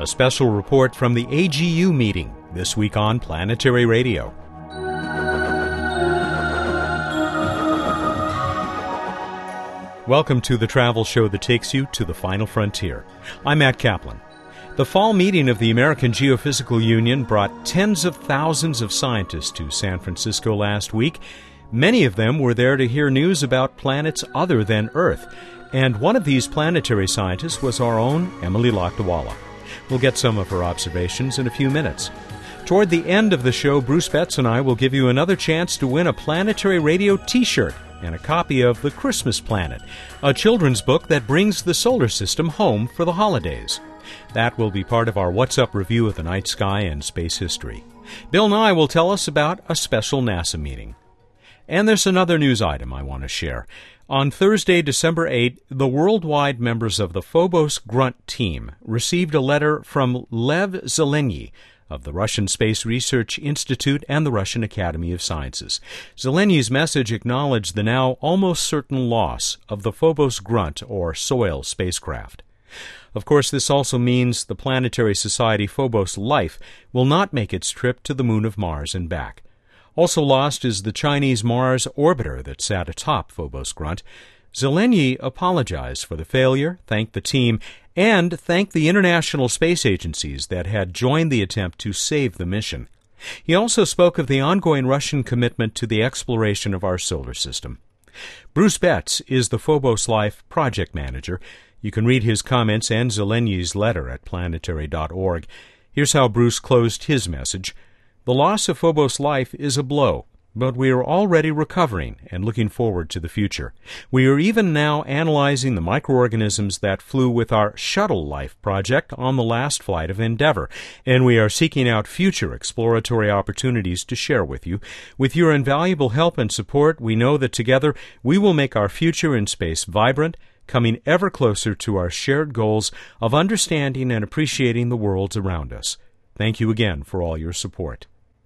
special report from the AGU meeting this week on Planetary Radio. Welcome to the travel show that takes you to the final frontier. I'm Matt Kaplan. The fall meeting of the American Geophysical Union brought tens of thousands of scientists to San Francisco last week. Many of them were there to hear news about planets other than Earth. And one of these planetary scientists was our own Emily Lakdawalla. We'll get some of her observations in a few minutes. Toward the end of the show, Bruce Betts and I will give you another chance to win a Planetary Radio t-shirt and a copy of The Christmas Planet, a children's book that brings the solar system home for the holidays. That will be part of our What's Up review of the night sky and space history. Bill Nye will tell us about a special NASA meeting. And there's another news item I want to share. On Thursday, December 8, the worldwide members of the Phobos Grunt team received a letter from Lev Zelenyi of the Russian Space Research Institute and the Russian Academy of Sciences. Zelenyi's message acknowledged the now almost certain loss of the Phobos Grunt, or soil, spacecraft. Of course, this also means the Planetary Society Phobos Life will not make its trip to the moon of Mars and back. Also lost is the Chinese Mars orbiter that sat atop Phobos Grunt. Zelenyi apologized for the failure, thanked the team, and thanked the international space agencies that had joined the attempt to save the mission. He also spoke of the ongoing Russian commitment to the exploration of our solar system. Bruce Betts is the Phobos Life project manager. You can read his comments and Zelenyi's letter at planetary.org. Here's how Bruce closed his message. The loss of Phobos Life is a blow, but we are already recovering and looking forward to the future. We are even now analyzing the microorganisms that flew with our Shuttle Life project on the last flight of Endeavour, and we are seeking out future exploratory opportunities to share with you. With your invaluable help and support, we know that together we will make our future in space vibrant, coming ever closer to our shared goals of understanding and appreciating the worlds around us. Thank you again for all your support.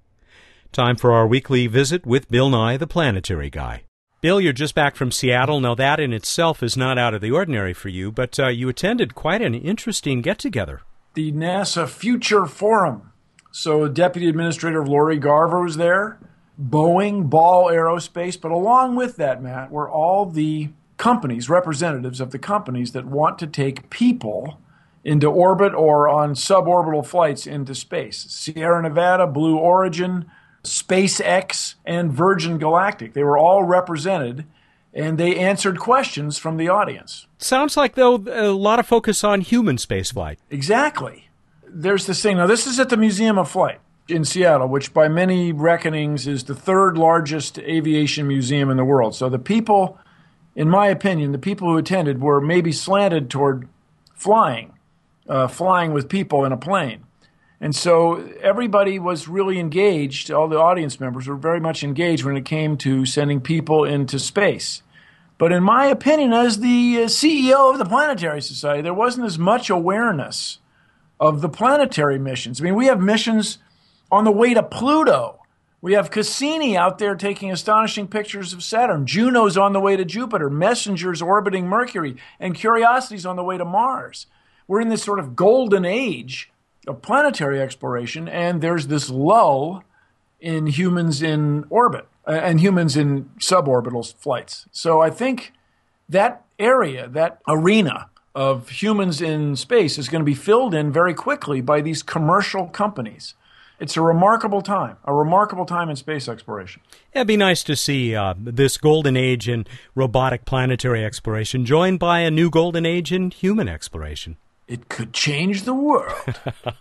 Time for our weekly visit with Bill Nye, the Planetary Guy. Bill, you're just back from Seattle. Now, that in itself is not out of the ordinary for you, but you attended quite an interesting get-together. The NASA Future Forum. So Deputy Administrator Lori Garver was there, Boeing, Ball Aerospace, but along with that, Matt, were all the companies, representatives of the companies that want to take people into orbit or on suborbital flights into space. Sierra Nevada, Blue Origin, SpaceX, and Virgin Galactic. They were all represented, and they answered questions from the audience. Sounds like, though, a lot of focus on human spaceflight. Exactly. There's this thing. Now, this is at the Museum of Flight in Seattle, which by many reckonings is the third largest aviation museum in the world. So the people, in my opinion, the people who attended were maybe slanted toward flying with people in a plane. And so everybody was really engaged. All the audience members were very much engaged when it came to sending people into space. But in my opinion, as the CEO of the Planetary Society, there wasn't as much awareness of the planetary missions. I mean, we have missions on the way to Pluto. We have Cassini out there taking astonishing pictures of Saturn. Juno's on the way to Jupiter. Messenger's orbiting Mercury. And Curiosity's on the way to Mars. We're in this sort of golden age of planetary exploration, and there's this lull in humans in orbit and humans in suborbital flights. So I think that area, that arena of humans in space is going to be filled in very quickly by these commercial companies. It's a remarkable time in space exploration. It'd be nice to see this golden age in robotic planetary exploration joined by a new golden age in human exploration. It could change the world.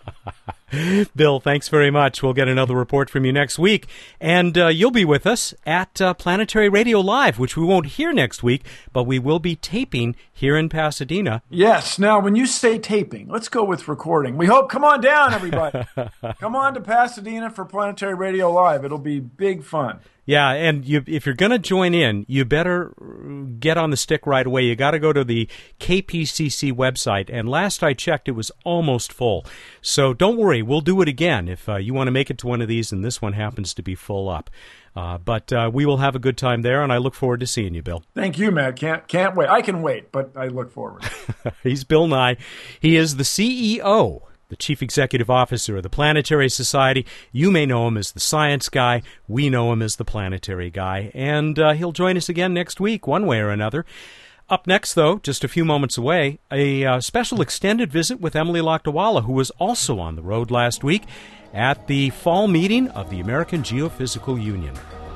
Bill, thanks very much. We'll get another report from you next week. And you'll be with us at Planetary Radio Live, which we won't hear next week, but we will be taping here in Pasadena. Yes. Now, when you say taping, let's go with recording. We hope. Come on down, everybody. Come on to Pasadena for Planetary Radio Live. It'll be big fun. Yeah, and if you're going to join in, you better get on the stick right away. You got to go to the KPCC website, and last I checked, it was almost full. So don't worry, we'll do it again if you want to make it to one of these, and this one happens to be full up. But we will have a good time there, and I look forward to seeing you, Bill. Thank you, Matt. Can't wait. I can wait, but I look forward. He's Bill Nye. He is the CEO the Chief Executive Officer of the Planetary Society. You may know him as the science guy. We know him as the planetary guy. And he'll join us again next week, one way or another. Up next, though, just a few moments away, a special extended visit with Emily Lakdawalla, who was also on the road last week at the fall meeting of the American Geophysical Union.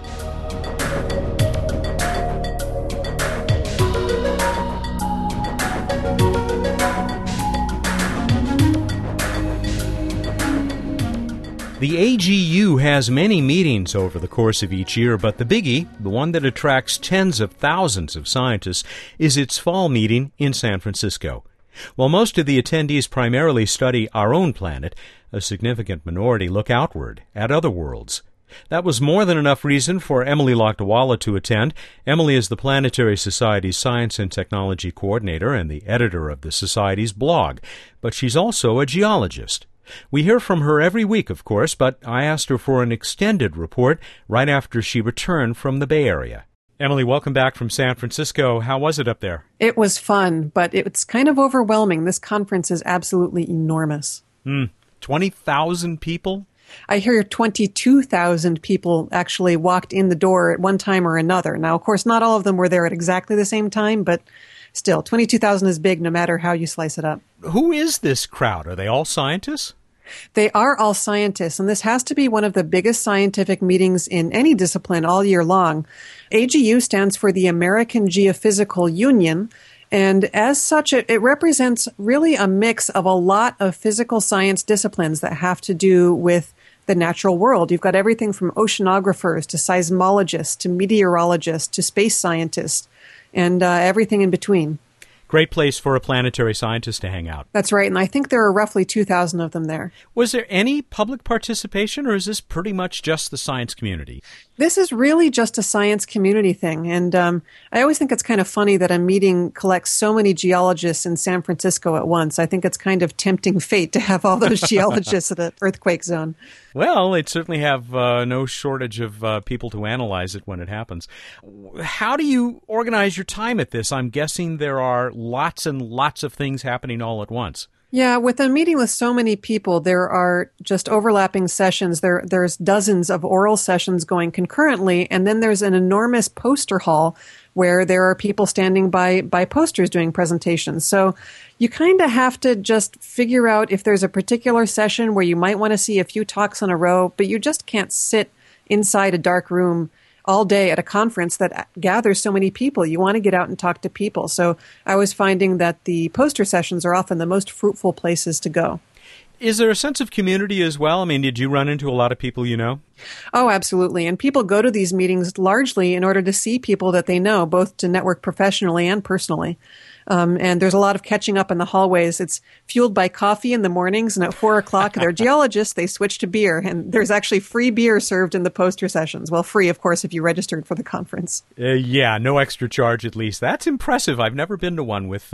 The AGU has many meetings over the course of each year, but the biggie, the one that attracts tens of thousands of scientists, is its fall meeting in San Francisco. While most of the attendees primarily study our own planet, a significant minority look outward at other worlds. That was more than enough reason for Emily Lakdawalla to attend. Emily is the Planetary Society's Science and Technology Coordinator and the editor of the Society's blog, but she's also a geologist. We hear from her every week, of course, but I asked her for an extended report right after she returned from the Bay Area. Emily, welcome back from San Francisco. How was it up there? It was fun, but it's kind of overwhelming. This conference is absolutely enormous. 20,000 people? I hear 22,000 people actually walked in the door at one time or another. Now, of course, not all of them were there at exactly the same time, but still, 22,000 is big no matter how you slice it up. Who is this crowd? Are they all scientists? They are all scientists, and this has to be one of the biggest scientific meetings in any discipline all year long. AGU stands for the American Geophysical Union, and as such, it represents really a mix of a lot of physical science disciplines that have to do with the natural world. You've got everything from oceanographers to seismologists to meteorologists to space scientists and everything in between. Great place for a planetary scientist to hang out. That's right, and I think there are roughly 2,000 of them there. Was there any public participation, or is this pretty much just the science community? This is really just a science community thing, and I always think it's kind of funny that a meeting collects so many geologists in San Francisco at once. I think it's kind of tempting fate to have all those geologists at an earthquake zone. Well, they'd certainly have no shortage of people to analyze it when it happens. How do you organize your time at this? I'm guessing there are lots and lots of things happening all at once. Yeah, with a meeting with so many people, there are just overlapping sessions. There's dozens of oral sessions going concurrently, and then there's an enormous poster hall where there are people standing by posters doing presentations. So you kind of have to just figure out if there's a particular session where you might want to see a few talks in a row, but you just can't sit inside a dark room all day at a conference that gathers so many people. You want to get out and talk to people. So I was finding that the poster sessions are often the most fruitful places to go. Is there a sense of community as well? I mean, did you run into a lot of people you know? Oh, absolutely. And people go to these meetings largely in order to see people that they know, both to network professionally and personally. And there's a lot of catching up in the hallways. It's fueled by coffee in the mornings, and at 4 o'clock, they're geologists, they switch to beer. And there's actually free beer served in the poster sessions. Well, free, of course, if you registered for the conference. Yeah, no extra charge at least. That's impressive. I've never been to one with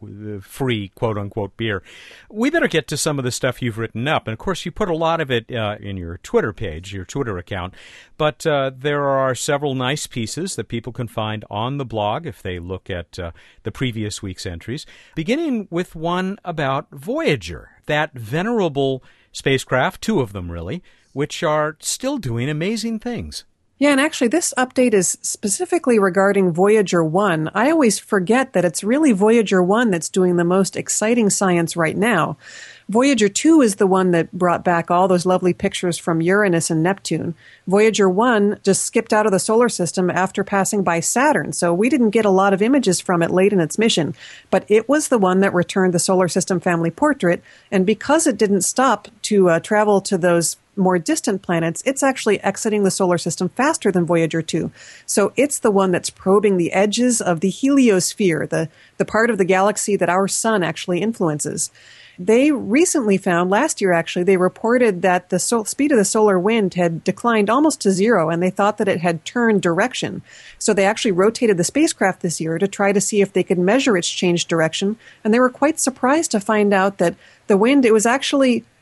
free, quote-unquote, beer. We better get to some of the stuff you've written up. And, of course, you put a lot of it in your Twitter page, your Twitter account. But there are several nice pieces that people can find on the blog if they look at the previous week's entries, beginning with one about Voyager, that venerable spacecraft, 2 of them really, which are still doing amazing things. Yeah, and actually this update is specifically regarding Voyager 1. I always forget that it's really Voyager 1 that's doing the most exciting science right now. Voyager 2 is the one that brought back all those lovely pictures from Uranus and Neptune. Voyager 1 just skipped out of the solar system after passing by Saturn, so we didn't get a lot of images from it late in its mission. But it was the one that returned the solar system family portrait, and because it didn't stop to travel to those more distant planets, it's actually exiting the solar system faster than Voyager 2. So it's the one that's probing the edges of the heliosphere, the part of the galaxy that our sun actually influences. They recently found, last year actually, they reported that the speed of the solar wind had declined almost to zero, and they thought that it had turned direction. So they actually rotated the spacecraft this year to try to see if they could measure its changed direction, and they were quite surprised to find out that the wind, it was actually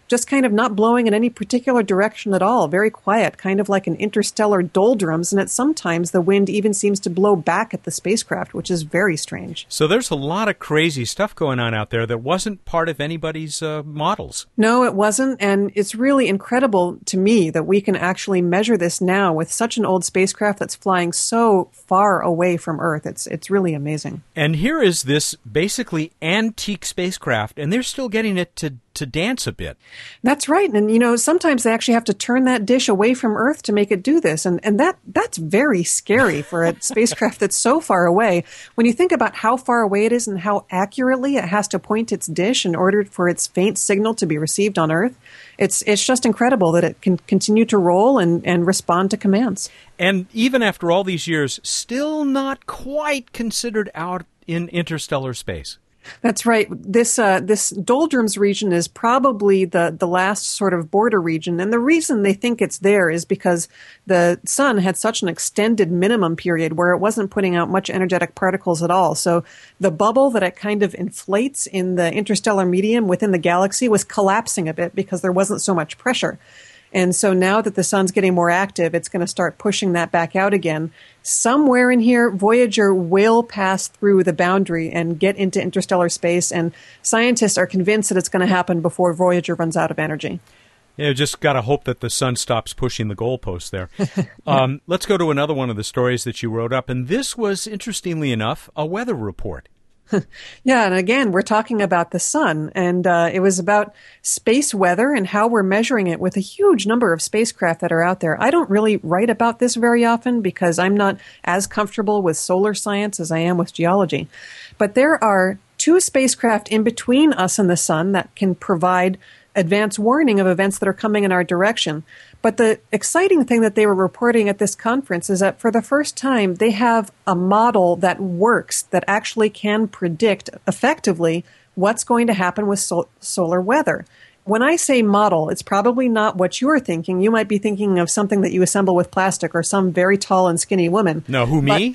just kind of not blowing in any particular direction at all, very quiet, kind of like an interstellar doldrums, and at sometimes the wind even seems to blow back at the spacecraft, which is very strange. So there's a lot of crazy stuff going on out there that wasn't part of anybody's models. No, it wasn't, and it's really incredible to me that we can actually measure this now with such an old spacecraft that's flying so far away from Earth. It's really amazing. And here is this basically antique spacecraft, and they're still getting it to dance a bit. That's right. And, sometimes they actually have to turn that dish away from Earth to make it do this. And that's very scary for a spacecraft that's so far away. When you think about how far away it is and how accurately it has to point its dish in order for its faint signal to be received on Earth, it's just incredible that it can continue to roll and respond to commands. And even after all these years, still not quite considered out in interstellar space. That's right. This doldrums region is probably the last sort of border region. And the reason they think it's there is because the sun had such an extended minimum period where it wasn't putting out much energetic particles at all. So the bubble that it kind of inflates in the interstellar medium within the galaxy was collapsing a bit because there wasn't so much pressure. And so now that the sun's getting more active, it's going to start pushing that back out again. Somewhere in here, Voyager will pass through the boundary and get into interstellar space, and scientists are convinced that it's going to happen before Voyager runs out of energy. Yeah, just got to hope that the sun stops pushing the goalpost there. Let's go to another one of the stories that you wrote up, and this was, interestingly enough, a weather report. Yeah, and again, we're talking about the sun, and it was about space weather and how we're measuring it with a huge number of spacecraft that are out there. I don't really write about this very often because I'm not as comfortable with solar science as I am with geology. But there are 2 spacecraft in between us and the sun that can provide advance warning of events that are coming in our direction. But the exciting thing that they were reporting at this conference is that for the first time, they have a model that works, that actually can predict effectively what's going to happen with solar weather. When I say model, it's probably not what you're thinking. You might be thinking of something that you assemble with plastic or some very tall and skinny woman. No, who, me?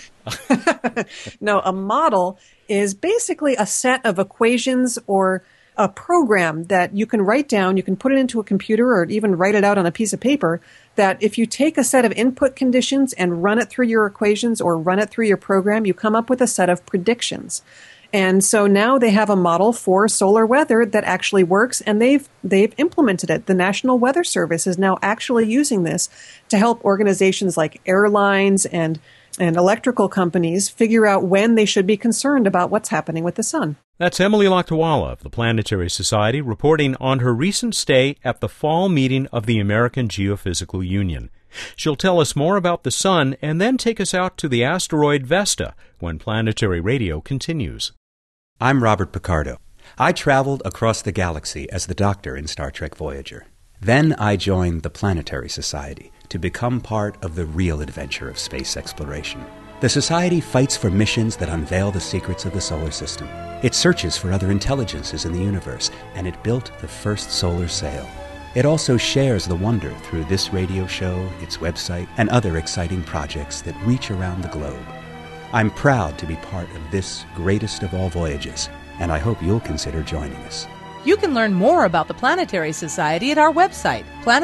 No, a model is basically a set of equations or a program that you can write down, you can put it into a computer or even write it out on a piece of paper, that if you take a set of input conditions and run it through your equations or run it through your program, you come up with a set of predictions. And so now they have a model for solar weather that actually works, and they've implemented it. The National Weather Service is now actually using this to help organizations like airlines and electrical companies figure out when they should be concerned about what's happening with the sun. That's Emily Lakdawalla of the Planetary Society reporting on her recent stay at the fall meeting of the American Geophysical Union. She'll tell us more about the sun and then take us out to the asteroid Vesta when Planetary Radio continues. I'm Robert Picardo. I traveled across the galaxy as the Doctor in Star Trek Voyager. Then I joined the Planetary Society to become part of the real adventure of space exploration. The Society fights for missions that unveil the secrets of the solar system. It searches for other intelligences in the universe, and it built the first solar sail. It also shares the wonder through this radio show, its website, and other exciting projects that reach around the globe. I'm proud to be part of this greatest of all voyages, and I hope you'll consider joining us. You can learn more about the Planetary Society at our website,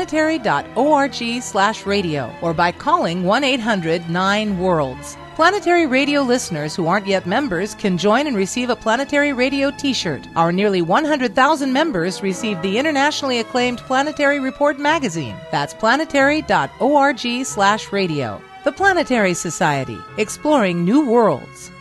planetary.org/radio, or by calling 1-800-9-WORLDS. Planetary Radio listeners who aren't yet members can join and receive a Planetary Radio t-shirt. Our nearly 100,000 members receive the internationally acclaimed Planetary Report magazine. That's planetary.org/radio. The Planetary Society, exploring new worlds.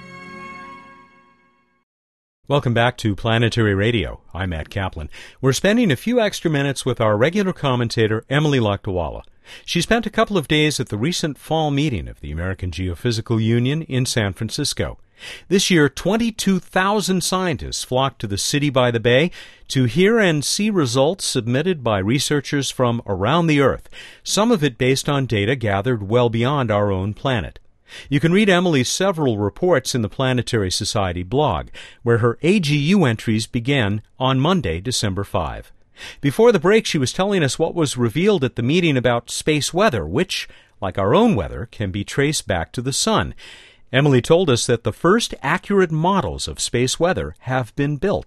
Welcome back to Planetary Radio. I'm Matt Kaplan. We're spending a few extra minutes with our regular commentator, Emily Lakdawalla. She spent a couple of days at the recent fall meeting of the American Geophysical Union in San Francisco. This year, 22,000 scientists flocked to the city by the bay to hear and see results submitted by researchers from around the Earth, some of it based on data gathered well beyond our own planet. You can read Emily's several reports in the Planetary Society blog, where her AGU entries began on Monday, December 5. Before the break, she was telling us what was revealed at the meeting about space weather, which, like our own weather, can be traced back to the sun. Emily told us that the first accurate models of space weather have been built.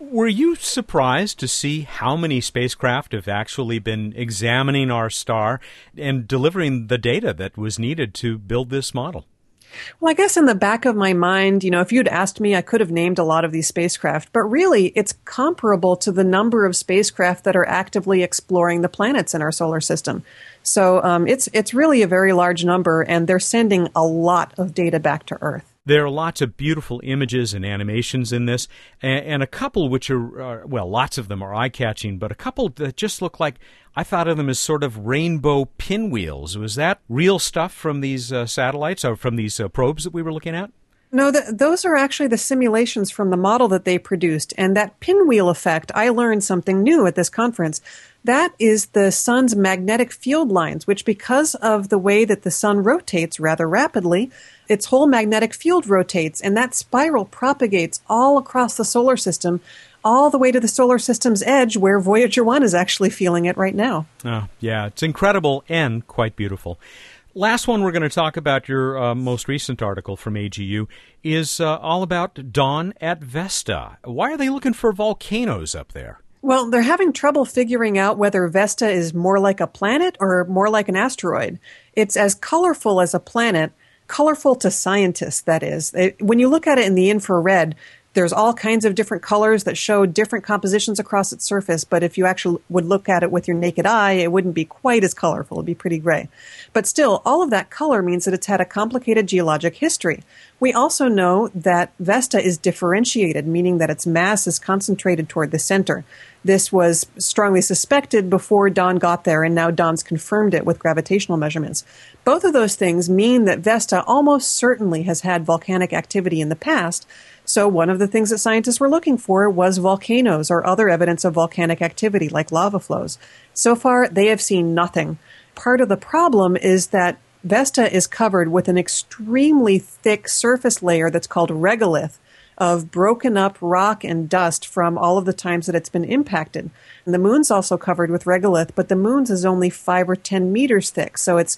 Were you surprised to see how many spacecraft have actually been examining our star and delivering the data that was needed to build this model? Well, I guess in the back of my mind, if you'd asked me, I could have named a lot of these spacecraft, but really it's comparable to the number of spacecraft that are actively exploring the planets in our solar system. So it's really a very large number, and they're sending a lot of data back to Earth. There are lots of beautiful images and animations in this, and a couple which are, lots of them are eye-catching, but a couple that just look like, I thought of them as sort of rainbow pinwheels. Was that real stuff from these satellites, or from these probes that we were looking at? No, those are actually the simulations from the model that they produced. And that pinwheel effect, I learned something new at this conference. That is the sun's magnetic field lines, which because of the way that the sun rotates rather rapidly, its whole magnetic field rotates, and that spiral propagates all across the solar system, all the way to the solar system's edge where Voyager 1 is actually feeling it right now. Oh, yeah, it's incredible and quite beautiful. Last one we're going to talk about, your most recent article from AGU, is all about Dawn at Vesta. Why are they looking for volcanoes up there? Well, they're having trouble figuring out whether Vesta is more like a planet or more like an asteroid. It's as colorful as a planet, colorful to scientists, that is. When you look at it in the infrared, there's all kinds of different colors that show different compositions across its surface, but if you actually would look at it with your naked eye, it wouldn't be quite as colorful. It'd be pretty gray. But still, all of that color means that it's had a complicated geologic history. We also know that Vesta is differentiated, meaning that its mass is concentrated toward the center. This was strongly suspected before Dawn got there, and now Dawn's confirmed it with gravitational measurements. Both of those things mean that Vesta almost certainly has had volcanic activity in the past. So one of the things that scientists were looking for was volcanoes or other evidence of volcanic activity like lava flows. So far, they have seen nothing. Part of the problem is that Vesta is covered with an extremely thick surface layer that's called regolith of broken up rock and dust from all of the times that it's been impacted. And the moon's also covered with regolith, but the moon's is only 5 or 10 meters thick. So it's,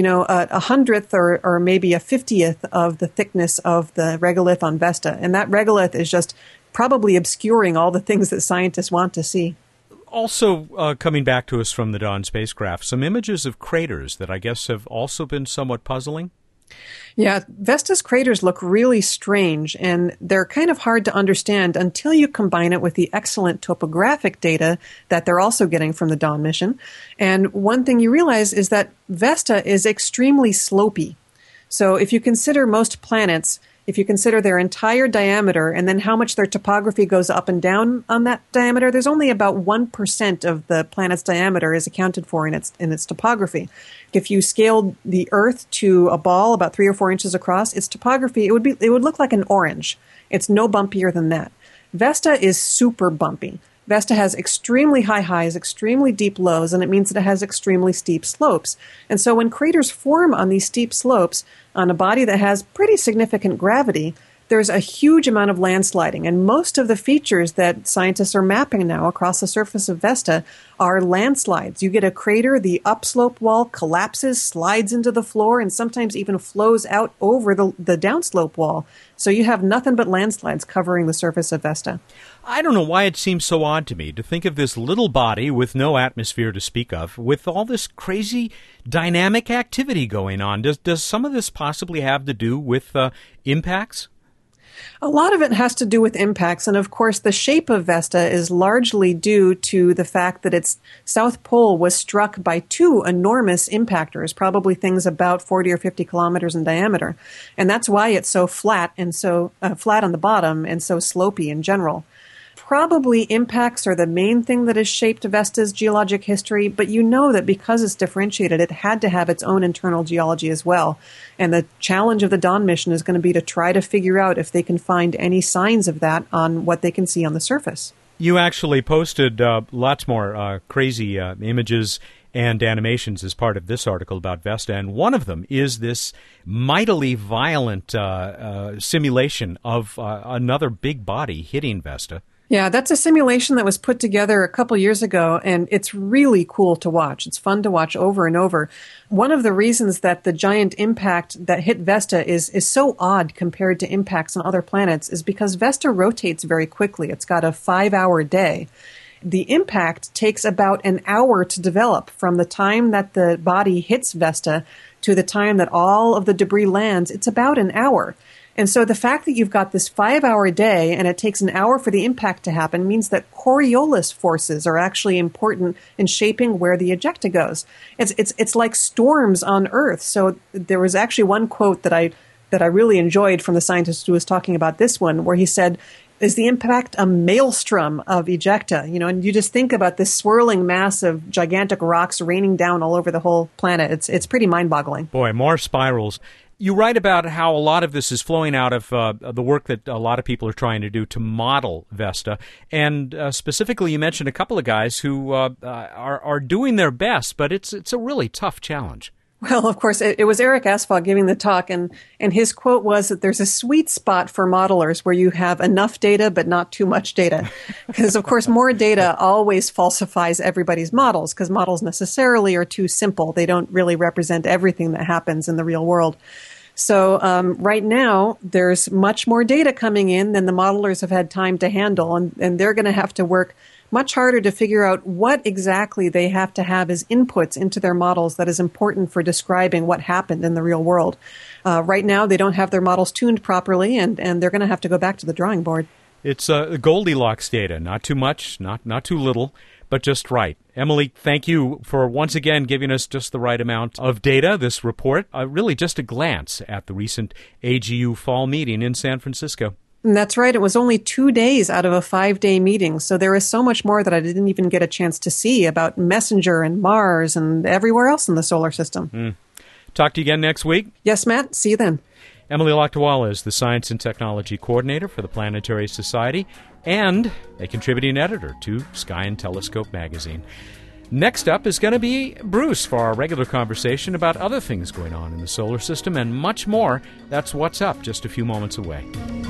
a hundredth or maybe a 50th of the thickness of the regolith on Vesta. And that regolith is just probably obscuring all the things that scientists want to see. Also, coming back to us from the Dawn spacecraft, some images of craters that I guess have also been somewhat puzzling. Yeah, Vesta's craters look really strange, and they're kind of hard to understand until you combine it with the excellent topographic data that they're also getting from the Dawn mission. And one thing you realize is that Vesta is extremely slopey. So if you consider most planets, if you consider their entire diameter and then how much their topography goes up and down on that diameter, there's only about 1% of the planet's diameter is accounted for in its topography. If you scaled the Earth to a ball about 3 or 4 inches across, its topography, it would look like an orange. It's no bumpier than that. Vesta is super bumpy. Vesta has extremely high highs, extremely deep lows, and it means that it has extremely steep slopes. And so when craters form on these steep slopes on a body that has pretty significant gravity, there's a huge amount of landsliding. And most of the features that scientists are mapping now across the surface of Vesta are landslides. You get a crater, the upslope wall collapses, slides into the floor, and sometimes even flows out over the downslope wall. So you have nothing but landslides covering the surface of Vesta. I don't know why it seems so odd to me to think of this little body with no atmosphere to speak of, with all this crazy dynamic activity going on. Does some of this possibly have to do with impacts? A lot of it has to do with impacts, and of course the shape of Vesta is largely due to the fact that its south pole was struck by 2 enormous impactors, probably things about 40 or 50 kilometers in diameter. And that's why it's so flat and so flat on the bottom and so slopey in general. Probably impacts are the main thing that has shaped Vesta's geologic history, but you know that because it's differentiated, it had to have its own internal geology as well. And the challenge of the Dawn mission is going to be to try to figure out if they can find any signs of that on what they can see on the surface. You actually posted lots more crazy images and animations as part of this article about Vesta, and one of them is this mightily violent simulation of another big body hitting Vesta. Yeah, that's a simulation that was put together a couple years ago, and it's really cool to watch. It's fun to watch over and over. One of the reasons that the giant impact that hit Vesta is so odd compared to impacts on other planets is because Vesta rotates very quickly. It's got a 5-hour day. The impact takes about an hour to develop from the time that the body hits Vesta to the time that all of the debris lands. It's about an hour. And so the fact that you've got this 5-hour day and it takes an hour for the impact to happen means that Coriolis forces are actually important in shaping where the ejecta goes. It's like storms on Earth. So there was actually one quote that I really enjoyed from the scientist who was talking about this one, where he said, "Is the impact a maelstrom of ejecta?" And you just think about this swirling mass of gigantic rocks raining down all over the whole planet. It's pretty mind-boggling. Boy, more spirals. You write about how a lot of this is flowing out of the work that a lot of people are trying to do to model Vesta. And specifically, you mentioned a couple of guys who are doing their best, but it's a really tough challenge. Well, of course, it was Eric Asphalt giving the talk, and his quote was that there's a sweet spot for modelers where you have enough data but not too much data. Because, of course, more data always falsifies everybody's models, because models necessarily are too simple. They don't really represent everything that happens in the real world. So right now, there's much more data coming in than the modelers have had time to handle, and they're going to have to work much harder to figure out what exactly they have to have as inputs into their models that is important for describing what happened in the real world. Right now, they don't have their models tuned properly, and they're going to have to go back to the drawing board. It's Goldilocks data, not too much, not too little, but just right. Emily, thank you for once again giving us just the right amount of data, this report. Really just a glance at the recent AGU fall meeting in San Francisco. And that's right. It was only 2 days out of a 5-day meeting. So there is so much more that I didn't even get a chance to see about Messenger and Mars and everywhere else in the solar system. Talk to you again next week. Yes, Matt. See you then. Emily Lakdawalla is the Science and Technology Coordinator for the Planetary Society and a contributing editor to Sky and Telescope magazine. Next up is going to be Bruce for our regular conversation about other things going on in the solar system and much more. That's What's Up, just a few moments away.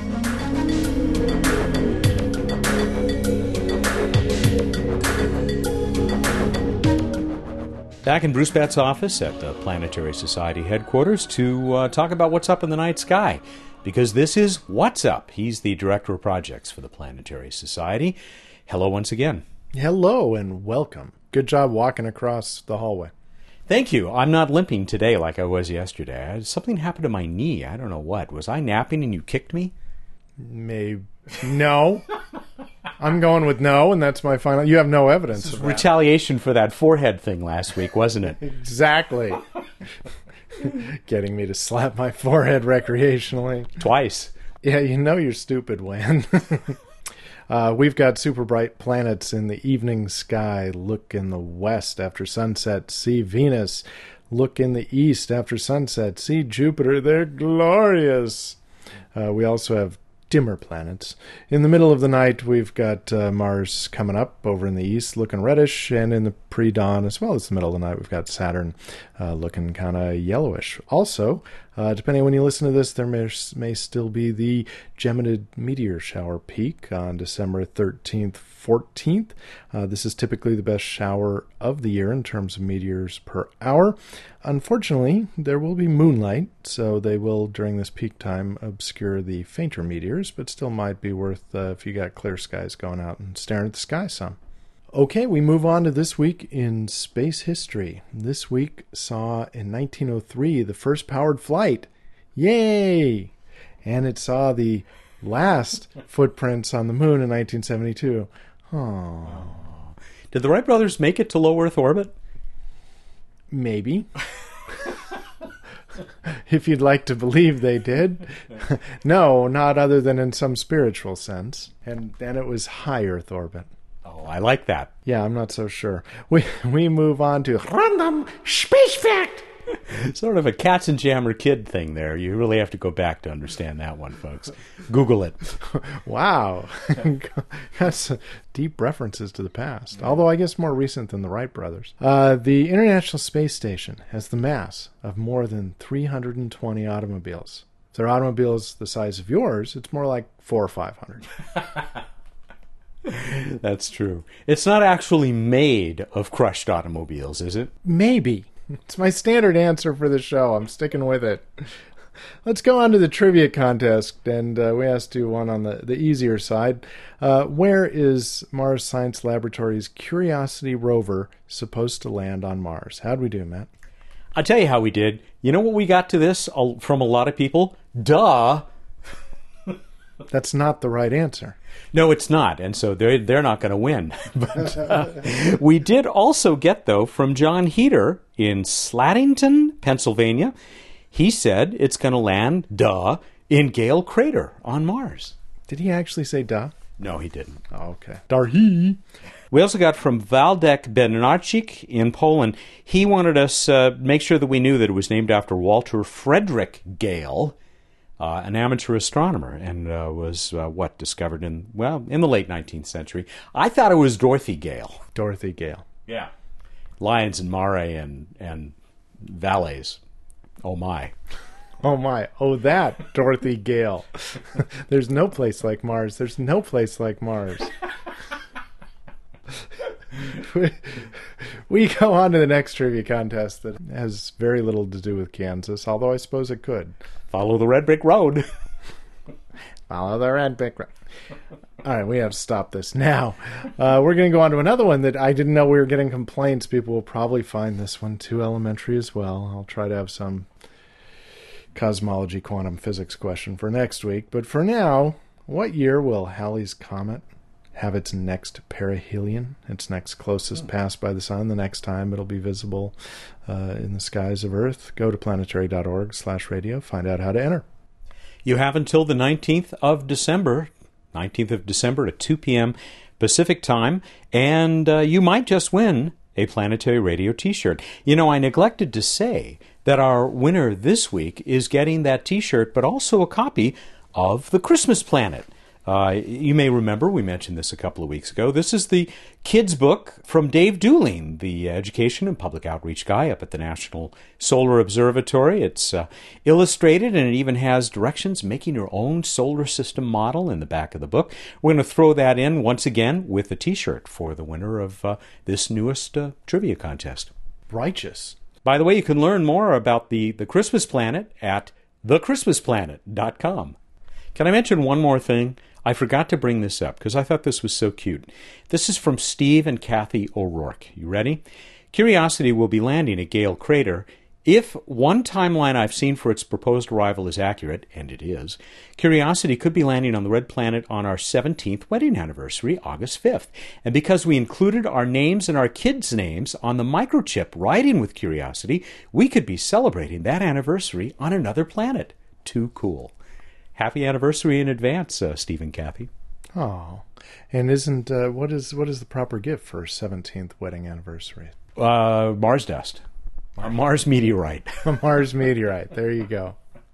Back in Bruce Batt's office at the Planetary Society headquarters to talk about what's up in the night sky, because this is What's Up. He's the Director of Projects for the Planetary Society. Hello once again. Hello and welcome. Good job walking across the hallway. Thank you. I'm not limping today like I was yesterday. Something happened to my knee. I don't know what. Was I napping and you kicked me? Maybe. No. I'm going with no, and that's my final. You have no evidence of that. Retaliation for that forehead thing last week, wasn't it? Exactly. Getting me to slap my forehead recreationally. Twice. Yeah, you know you're stupid, Wan. We've got super bright planets in the evening sky. Look in the west after sunset. See Venus. Look in the east after sunset. See Jupiter. They're glorious. We also have dimmer planets. In the middle of the night, we've got Mars coming up over in the east, looking reddish, and in the pre-dawn, as well as the middle of the night, we've got Saturn looking kind of yellowish. Also, depending on when you listen to this, there may still be the Geminid meteor shower peak on December 13th, 14th. This is typically the best shower of the year in terms of meteors per hour. Unfortunately, there will be moonlight, so they will, during this peak time, obscure the fainter meteors, but still might be worth, if you got clear skies, going out and staring at the sky some. Okay, we move on to this week in space history. This week saw, in 1903, the first powered flight. Yay! And it saw the last footprints on the moon in 1972. Oh. Did the Wright brothers make it to low Earth orbit? Maybe. If you'd like to believe they did. No, not other than in some spiritual sense. And then it was high Earth orbit. Oh, I like that. Yeah, I'm not so sure. We move on to Random Space Fact. Sort of a Katzenjammer Kid thing there. You really have to go back to understand that one, folks. Google it. Wow. That's deep references to the past. Although I guess more recent than the Wright brothers. The International Space Station has the mass of more than 320 automobiles. If their automobiles the size of yours, it's more like 400 or 500. That's true. It's not actually made of crushed automobiles, is it? Maybe. It's my standard answer for the show. I'm sticking with it. Let's go on to the trivia contest, and we asked you one on the easier side. Where is Mars Science Laboratory's Curiosity rover supposed to land on Mars? How'd we do, Matt? I'll tell you how we did. You know what we got to this from a lot of people? Duh. That's not the right answer. No, it's not, and so they're not going to win. But we did also get, though, from John Heater in Slatington, Pennsylvania. He said it's going to land, duh, in Gale Crater on Mars. Did he actually say duh? No, he didn't. Oh, okay. Darhi. We also got from Waldek Bednarczyk in Poland. He wanted us make sure that we knew that it was named after Walter Frederick Gale, an amateur astronomer, and was, discovered in the late 19th century. I thought it was Dorothy Gale. Dorothy Gale. Yeah. Lions and mare and valets. Oh, my. Oh, my. Oh, that Dorothy Gale. There's no place like Mars. There's no place like Mars. We go on to the next trivia contest that has very little to do with Kansas, although I suppose it could. Follow the red brick road. Follow the red brick road. All right, we have to stop this now. We're going to go on to another one that I didn't know we were getting complaints. People will probably find this one too elementary as well. I'll try to have some cosmology quantum physics question for next week. But for now, what year will Halley's Comet have its next perihelion, its next closest pass by the sun? The next time it'll be visible in the skies of Earth. Go to planetary.org/radio. Find out how to enter. You have until the 19th of December at 2 p.m. Pacific time, and you might just win a Planetary Radio t-shirt. You know, I neglected to say that our winner this week is getting that t-shirt, but also a copy of The Christmas Planet. You may remember, we mentioned this a couple of weeks ago. This is the kids' book from Dave Dooling, the education and public outreach guy up at the National Solar Observatory. It's illustrated, and it even has directions making your own solar system model in the back of the book. We're going to throw that in once again with a t-shirt for the winner of this newest trivia contest. Righteous. By the way, you can learn more about the Christmas Planet at thechristmasplanet.com. Can I mention one more thing? I forgot to bring this up because I thought this was so cute. This is from Steve and Kathy O'Rourke. You ready? Curiosity will be landing at Gale Crater. If one timeline I've seen for its proposed arrival is accurate, and it is, Curiosity could be landing on the red planet on our 17th wedding anniversary, August 5th. And because we included our names and our kids' names on the microchip riding with Curiosity, we could be celebrating that anniversary on another planet. Too cool. Happy anniversary in advance, Steve and Kathy. Oh, and isn't what is the proper gift for a 17th wedding anniversary? Mars dust, a Mars meteorite. A Mars meteorite. There you go.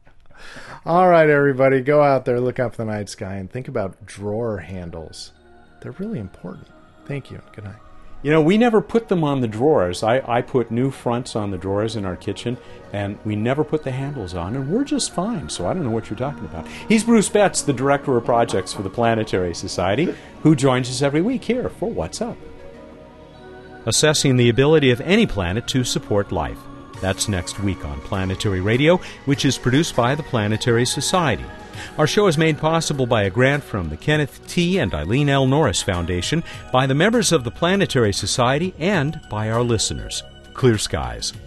All right, everybody, go out there, look up the night sky, and think about drawer handles. They're really important. Thank you. Good night. You know, we never put them on the drawers. I put new fronts on the drawers in our kitchen, and we never put the handles on, and we're just fine, so I don't know what you're talking about. He's Bruce Betts, the Director of Projects for the Planetary Society, who joins us every week here for What's Up. Assessing the ability of any planet to support life. That's next week on Planetary Radio, which is produced by the Planetary Society. Our show is made possible by a grant from the Kenneth T. and Eileen L. Norris Foundation, by the members of the Planetary Society, and by our listeners. Clear skies.